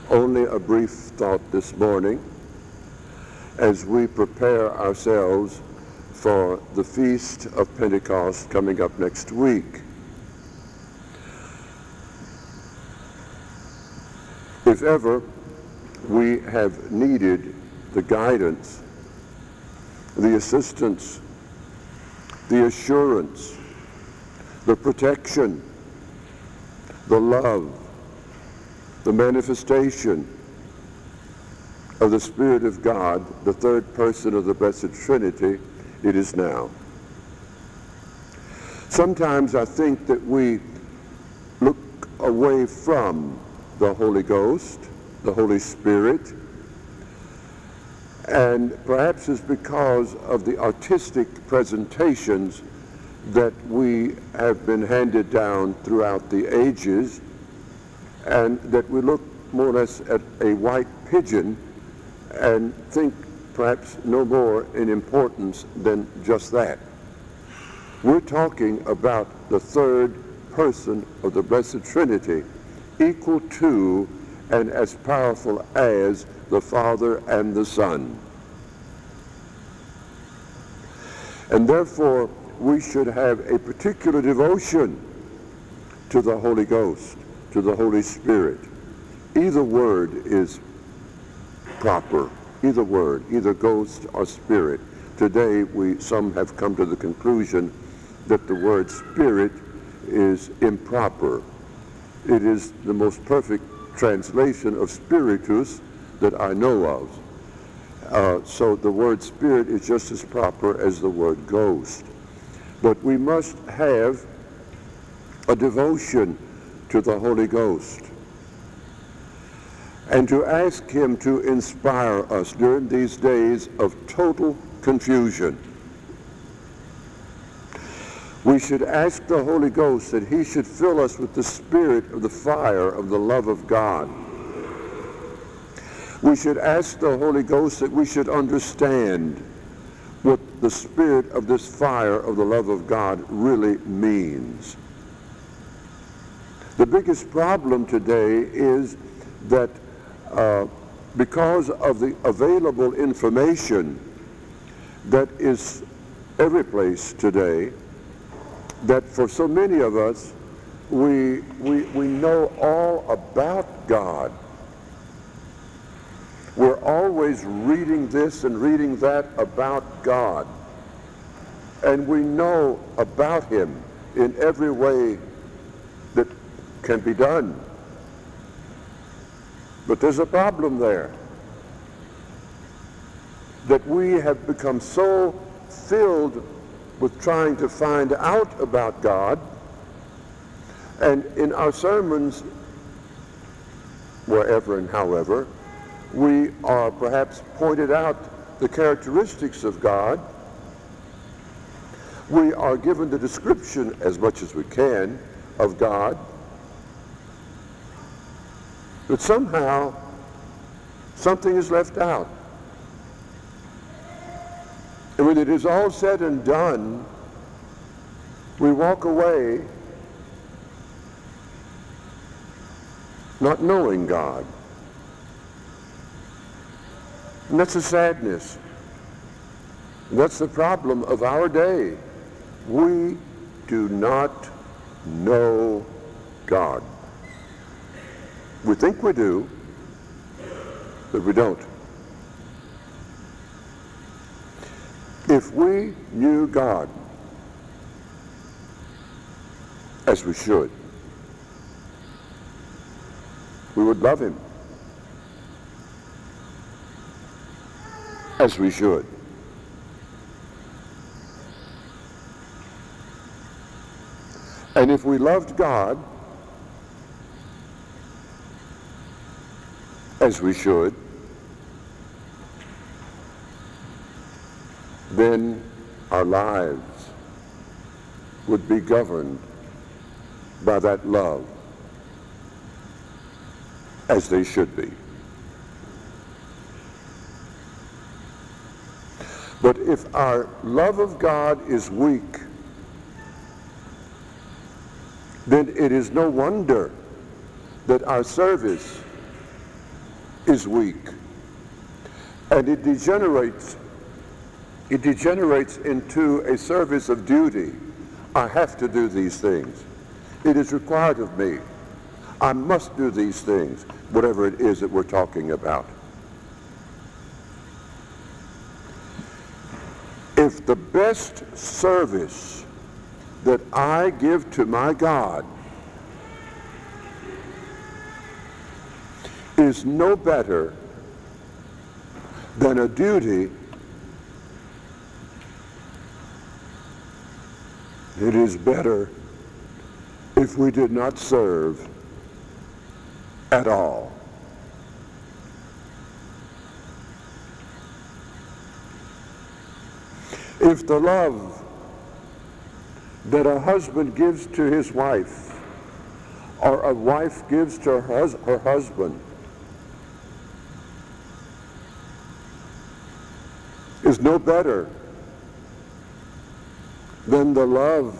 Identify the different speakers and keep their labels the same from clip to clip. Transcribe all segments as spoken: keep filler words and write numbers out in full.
Speaker 1: Only a brief thought this morning as we prepare ourselves for the Feast of Pentecost coming up next week. If ever we have needed the guidance, the assistance, the assurance, the protection, the love, the manifestation of the Spirit of God, the third person of the Blessed Trinity, it is now. Sometimes I think that we look away from the Holy Ghost, the Holy Spirit, and perhaps it's because of the artistic presentations that we have been handed down throughout the ages, and that we look more or less at a white pigeon and think perhaps no more in importance than just that. We're talking about the third person of the Blessed Trinity, equal to and as powerful as the Father and the Son. And therefore, we should have a particular devotion to the Holy Ghost, to the Holy Spirit. Either word is proper. Either word, either ghost or spirit. Today, we some have come to the conclusion that the word spirit is improper. It is the most perfect translation of spiritus that I know of. Uh, so the word spirit is just as proper as the word ghost. But we must have a devotion to the Holy Ghost and to ask him to inspire us during these days of total confusion. We should ask the Holy Ghost that he should fill us with the spirit of the fire of the love of God. We should ask the Holy Ghost that we should understand what the spirit of this fire of the love of God really means. The biggest problem today is that uh, because of the available information that is every place today, that for so many of us, we, we, we know all about God. We're always reading this and reading that about God. And we know about him in every way that can be done. But there's a problem there. That we have become so filled with trying to find out about God, and in our sermons, wherever and however, we are perhaps pointed out the characteristics of God. We are given the description, as much as we can, of God. But somehow, something is left out. And when it is all said and done, we walk away not knowing God. And that's a sadness. That's the problem of our day. We do not know God. We think we do, but we don't. If we knew God as we should, we would love him as we should. And if we loved God as we should, then our lives would be governed by that love as they should be. But if our love of God is weak, then it is no wonder that our service is weak. And it degenerates, it degenerates into a service of duty. I have to do these things. It is required of me. I must do these things, whatever it is that we're talking about. If the best service that I give to my God is no better than a duty, it is better if we did not serve at all. If the love that a husband gives to his wife or a wife gives to her, hus- her husband is no better than the love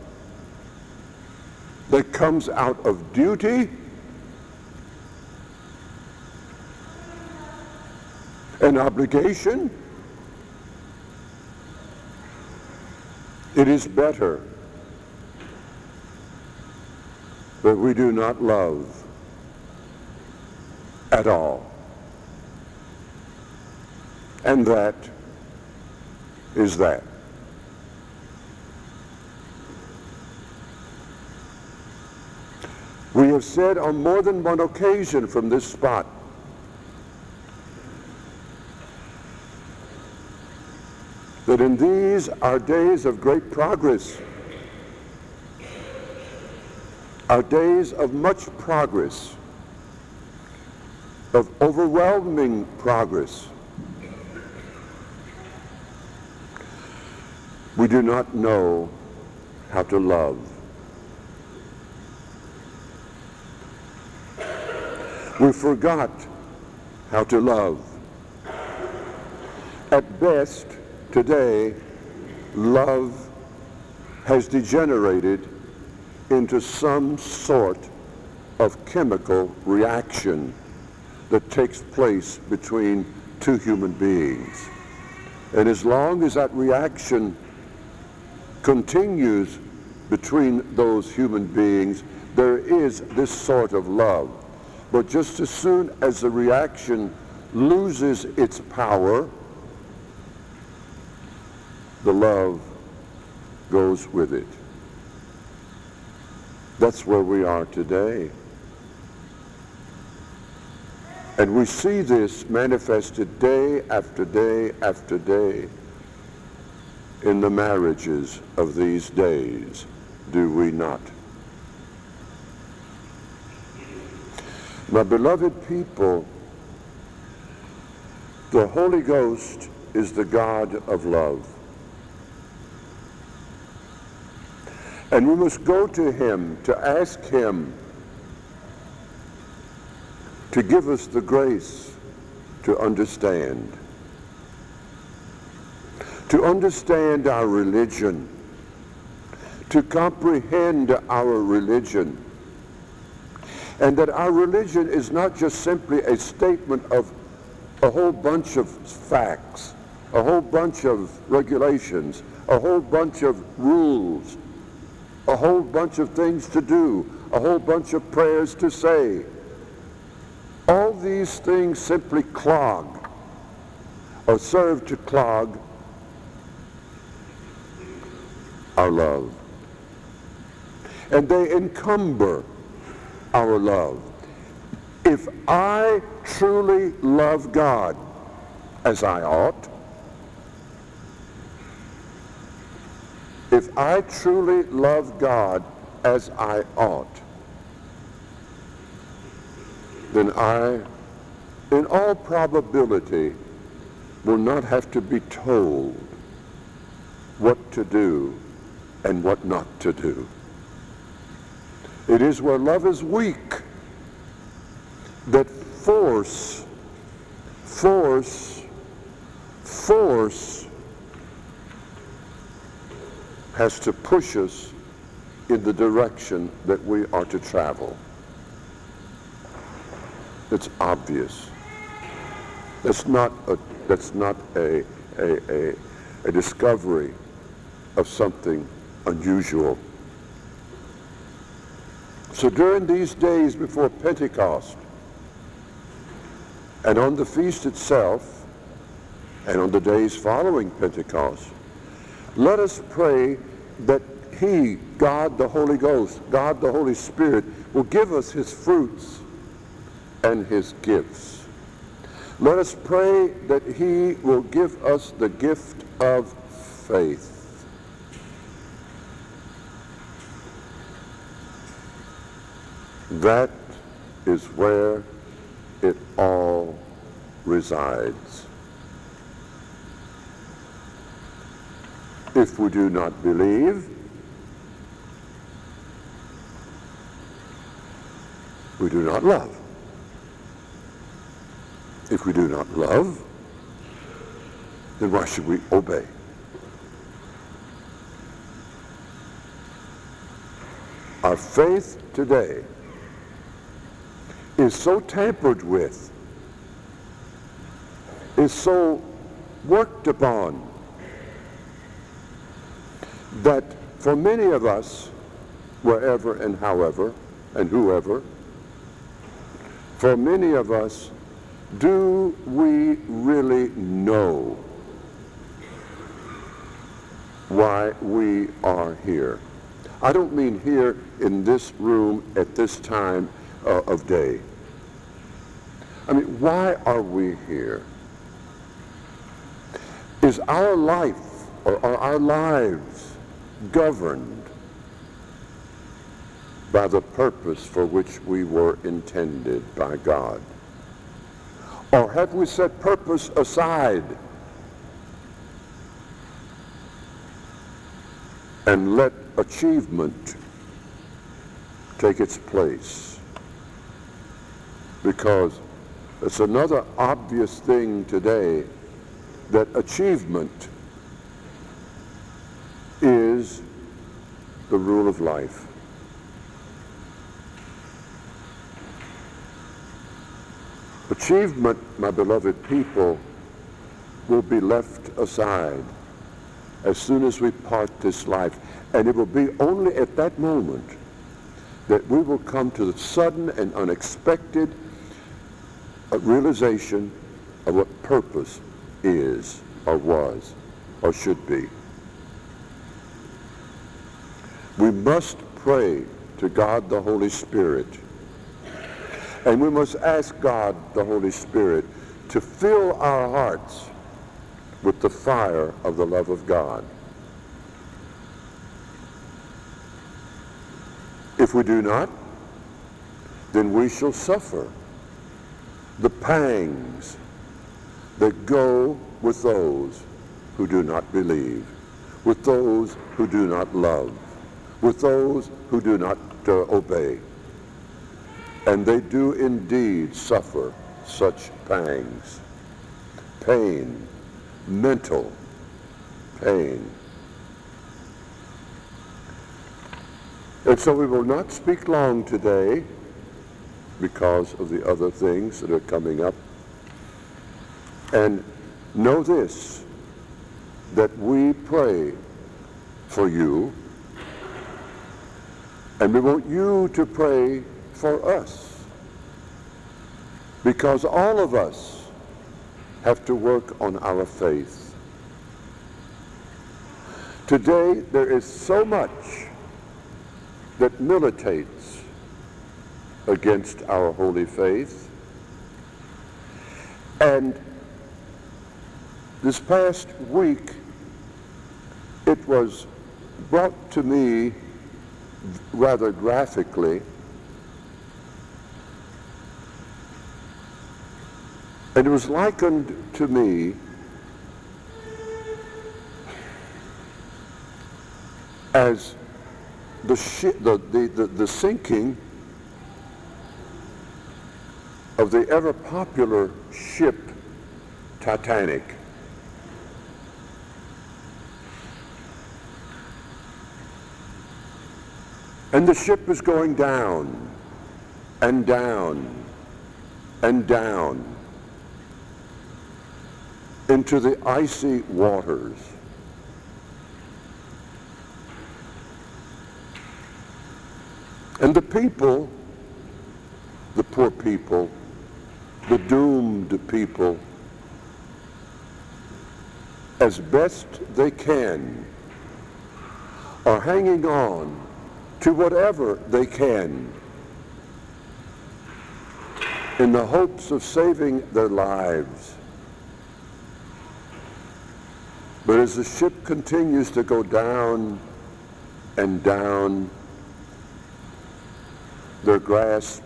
Speaker 1: that comes out of duty and obligation, it is better that we do not love at all. And that is that. We have said on more than one occasion from this spot that in these are days of great progress, are days of much progress, of overwhelming progress. We do not know how to love. We forgot how to love. At best, today, love has degenerated into some sort of chemical reaction that takes place between two human beings. And as long as that reaction continues between those human beings, there is this sort of love. But just as soon as the reaction loses its power, the love goes with it. That's where we are today. And we see this manifested day after day after day in the marriages of these days, do we not? My beloved people, the Holy Ghost is the God of love. And we must go to him to ask him to give us the grace to understand. To understand our religion. To comprehend our religion. And that our religion is not just simply a statement of a whole bunch of facts, a whole bunch of regulations, a whole bunch of rules, a whole bunch of things to do, a whole bunch of prayers to say. All these things simply clog or serve to clog our love. And they encumber our love. If I truly love God as I ought, if I truly love God as I ought, then I, in all probability, will not have to be told what to do and what not to do. It is where love is weak that force, force, force has to push us in the direction that we are to travel. It's obvious. That's not a, that's not a, a, a, a discovery of something unusual. So during these days before Pentecost, and on the feast itself, and on the days following Pentecost, let us pray that He, God the Holy Ghost, God the Holy Spirit, will give us His fruits and His gifts. Let us pray that He will give us the gift of faith. That is where it all resides. If we do not believe, we do not love. If we do not love, then why should we obey? Our faith today is so tampered with, is so worked upon, that for many of us, wherever and however and whoever, for many of us, do we really know why we are here? I don't mean here in this room at this time uh, of day. I mean, why are we here? Is our life or are our lives governed by the purpose for which we were intended by God? Or have we set purpose aside and let achievement take its place? Because it's another obvious thing today that achievement is the rule of life. Achievement, my beloved people, will be left aside as soon as we part this life. And it will be only at that moment that we will come to the sudden and unexpected realization of what purpose is or was or should be. We must pray to God the Holy Spirit, and we must ask God the Holy Spirit to fill our hearts with the fire of the love of God. If we do not, then we shall suffer the pangs that go with those who do not believe, with those who do not love, with those who do not uh, obey. And they do indeed suffer such pangs, pain, mental pain. And so we will not speak long today because of the other things that are coming up. And know this, that we pray for you, and we want you to pray for us, because all of us have to work on our faith. Today there is so much that militates against our holy faith. And this past week, it was brought to me rather graphically, and it was likened to me as the, shi- the, the, the, the sinking of the ever-popular ship Titanic. And the ship is going down and down and down. into the icy waters. And the people, the poor people, the doomed people, as best they can, are hanging on to whatever they can in the hopes of saving their lives. But as the ship continues to go down and down, their grasp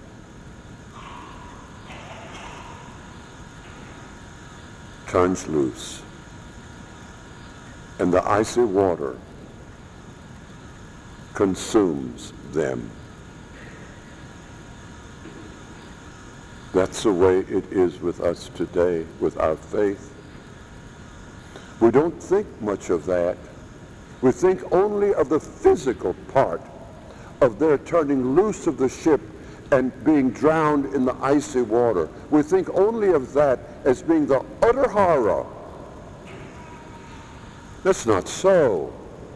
Speaker 1: turns loose, and the icy water consumes them. That's the way it is with us today, with our faith. We don't think much of that. We think only of the physical part of their turning loose of the ship and being drowned in the icy water. We think only of that as being the utter horror. That's not so.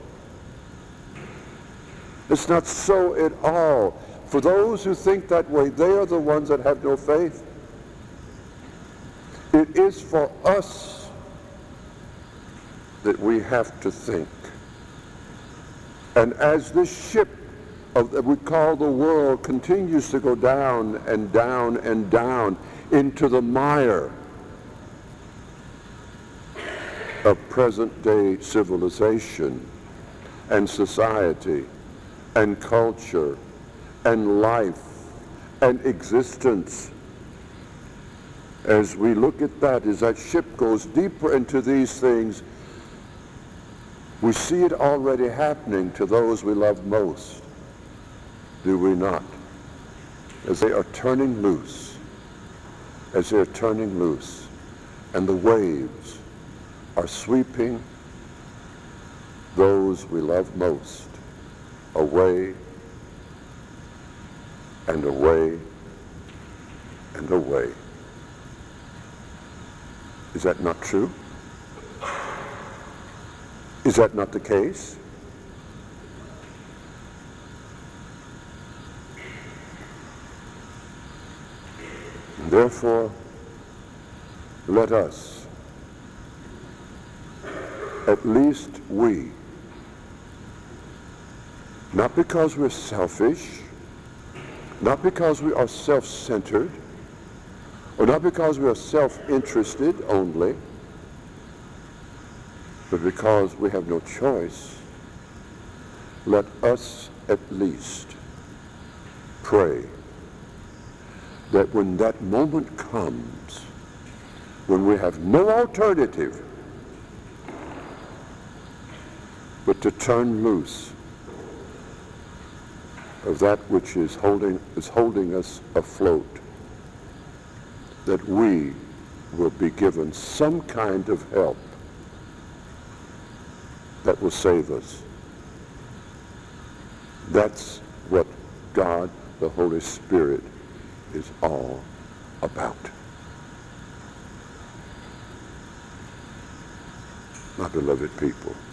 Speaker 1: It's not so at all. For those who think that way, they are the ones that have no faith. It is for us that we have to think. And as this ship of, that we call the world continues to go down and down and down into the mire of present-day civilization and society and culture and life and existence, as we look at that, as that ship goes deeper into these things, we see it already happening to those we love most, do we not? As they are turning loose, as they're turning loose, and the waves are sweeping those we love most away and away and away. Is that not true? Is that not the case? And therefore, let us, at least we, not because we're selfish, not because we are self-centered, or not because we are self-interested only, but because we have no choice, let us at least pray that when that moment comes, when we have no alternative but to turn loose of that which is holding, is holding us afloat, that we will be given some kind of help that will save us. That's what God, the Holy Spirit, is all about. My beloved people,